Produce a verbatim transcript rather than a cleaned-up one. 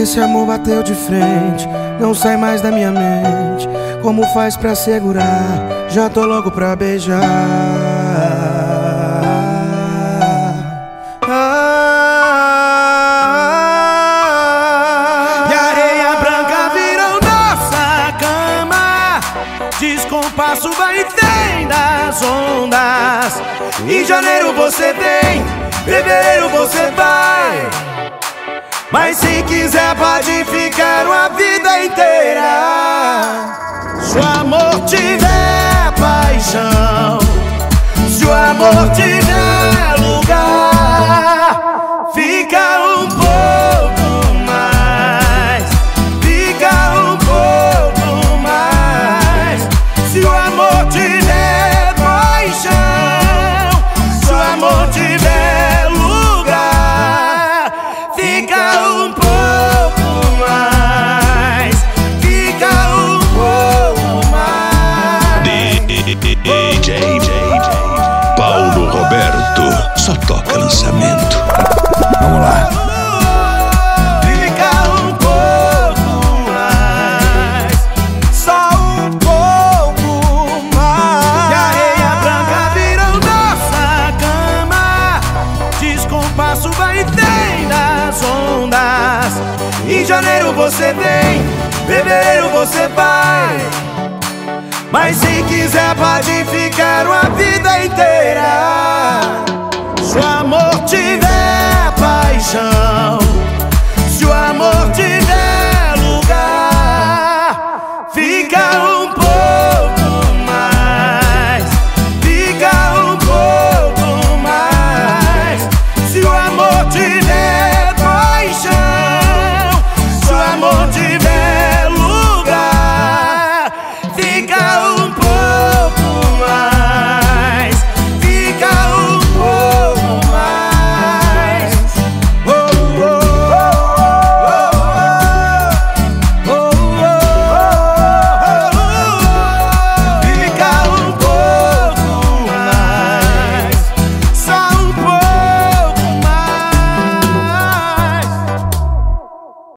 esse amor bateu de frente, não sai mais da minha mente. Como faz pra segurar? Já tô louco pra beijar. E a areia branca virou nossa cama, descompasso vai e vem das ondas. Em janeiro você vem, fevereiro você vai, mas se quiser pode ficar uma vida inteira. Se o amor tiver paixão, se o amor tiver lugar, fica um pouco mais, fica um pouco mais. Se o amor tiver paixão, se o amor tiver lugar, fica um pouco mais, fica um pouco mais. D J Paulo Roberto, só toca lançamento. Vamos lá. Fica um pouco mais, só um pouco mais. E a areia branca virou nossa cama, descompasso vai e vem das ondas. Em janeiro você vem, fevereiro você vai, mas se quiser pode ficar uma vida inteira. Se o amor tiver paixão,